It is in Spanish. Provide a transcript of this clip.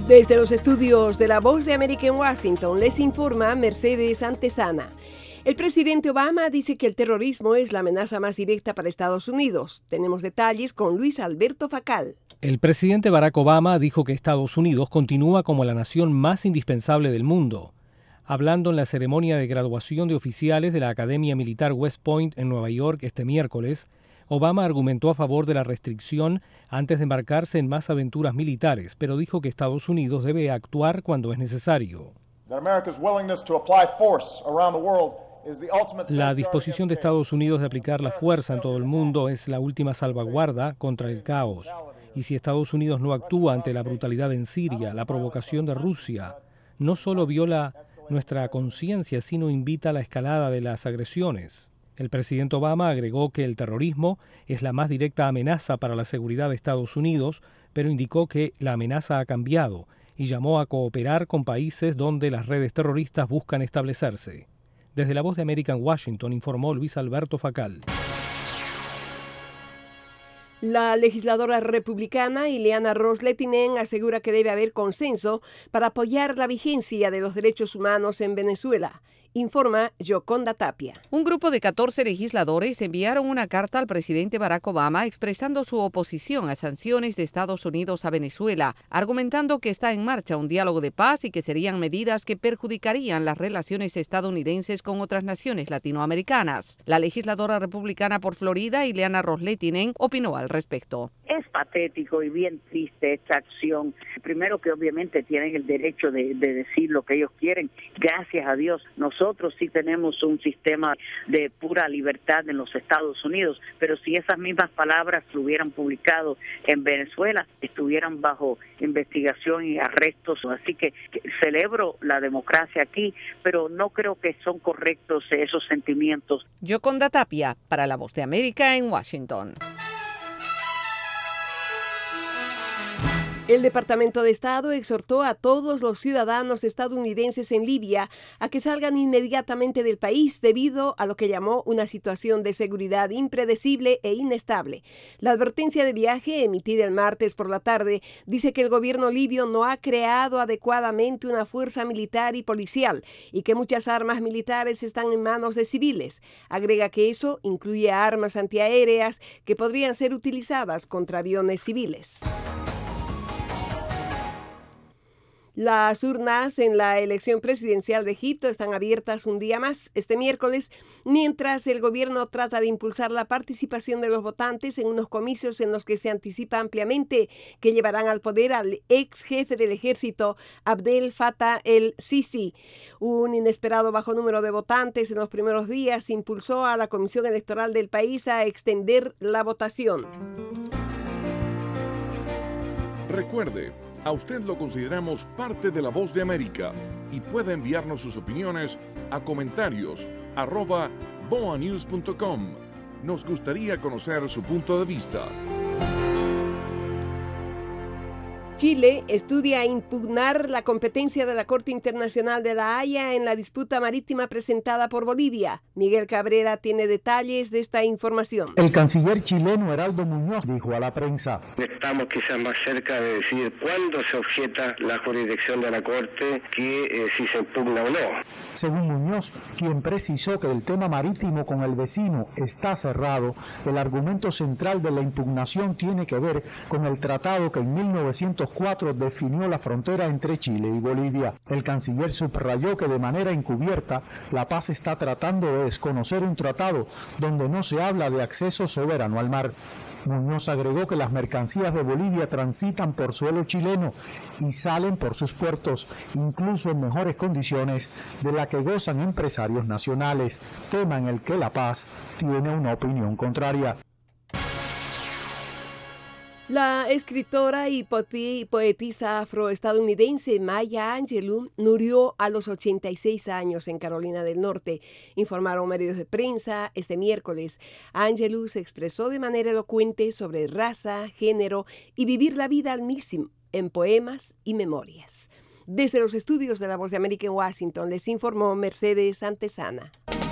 Desde los estudios de La Voz de América en Washington les informa Mercedes Antesana. El presidente Obama dice que el terrorismo es la amenaza más directa para Estados Unidos. Tenemos detalles con Luis Alberto Facal. El presidente Barack Obama dijo que Estados Unidos continúa como la nación más indispensable del mundo. Hablando en la ceremonia de graduación de oficiales de la Academia Militar West Point en Nueva York este miércoles, Obama argumentó a favor de la restricción antes de embarcarse en más aventuras militares, pero dijo que Estados Unidos debe actuar cuando es necesario. La disposición de Estados Unidos de aplicar la fuerza en todo el mundo es la última salvaguarda contra el caos. Y si Estados Unidos no actúa ante la brutalidad en Siria, la provocación de Rusia, no solo viola nuestra conciencia, sino invita a la escalada de las agresiones. El presidente Obama agregó que el terrorismo es la más directa amenaza para la seguridad de Estados Unidos, pero indicó que la amenaza ha cambiado y llamó a cooperar con países donde las redes terroristas buscan establecerse. Desde La Voz de América en Washington informó Luis Alberto Facal. La legisladora republicana Ileana Ros-Lehtinen asegura que debe haber consenso para apoyar la vigencia de los derechos humanos en Venezuela. Informa Yoconda Tapia. Un grupo de 14 legisladores enviaron una carta al presidente Barack Obama expresando su oposición a sanciones de Estados Unidos a Venezuela, argumentando que está en marcha un diálogo de paz y que serían medidas que perjudicarían las relaciones estadounidenses con otras naciones latinoamericanas. La legisladora republicana por Florida, Ileana Ros-Lehtinen, opinó al respecto. Es patético y bien triste esta acción. Primero, que obviamente tienen el derecho de decir lo que ellos quieren. Gracias a Dios, nosotros sí tenemos un sistema de pura libertad en los Estados Unidos, pero si esas mismas palabras se hubieran publicado en Venezuela, estuvieran bajo investigación y arrestos. Así que celebro la democracia aquí, pero no creo que son correctos esos sentimientos. Yoconda Tapia, para La Voz de América en Washington. El Departamento de Estado exhortó a todos los ciudadanos estadounidenses en Libia a que salgan inmediatamente del país debido a lo que llamó una situación de seguridad impredecible e inestable. La advertencia de viaje emitida el martes por la tarde dice que el gobierno libio no ha creado adecuadamente una fuerza militar y policial y que muchas armas militares están en manos de civiles. Agrega que eso incluye armas antiaéreas que podrían ser utilizadas contra aviones civiles. Las urnas en la elección presidencial de Egipto están abiertas un día más este miércoles, mientras el gobierno trata de impulsar la participación de los votantes en unos comicios en los que se anticipa ampliamente que llevarán al poder al ex jefe del ejército, Abdel Fattah el-Sisi. Un inesperado bajo número de votantes en los primeros días impulsó a la Comisión Electoral del país a extender la votación. Recuerde, a usted lo consideramos parte de La Voz de América y puede enviarnos sus opiniones a comentarios@boanews.com. Nos gustaría conocer su punto de vista. Chile estudia impugnar la competencia de la Corte Internacional de La Haya en la disputa marítima presentada por Bolivia. Miguel Cabrera tiene detalles de esta información. El canciller chileno Heraldo Muñoz dijo a la prensa: estamos quizás más cerca de decir cuándo se objeta la jurisdicción de la Corte que si se impugna o no. Según Muñoz, quien precisó que el tema marítimo con el vecino está cerrado, el argumento central de la impugnación tiene que ver con el tratado que en 1904 definió la frontera entre Chile y Bolivia. El canciller subrayó que de manera encubierta La Paz está tratando de desconocer un tratado donde no se habla de acceso soberano al mar. Muñoz agregó que las mercancías de Bolivia transitan por suelo chileno y salen por sus puertos, incluso en mejores condiciones de la que gozan empresarios nacionales, tema en el que La Paz tiene una opinión contraria. La escritora y poetisa afroestadounidense Maya Angelou murió a los 86 años en Carolina del Norte, informaron medios de prensa este miércoles. Angelou se expresó de manera elocuente sobre raza, género y vivir la vida al máximo en poemas y memorias. Desde los estudios de La Voz de América en Washington les informó Mercedes Antesana.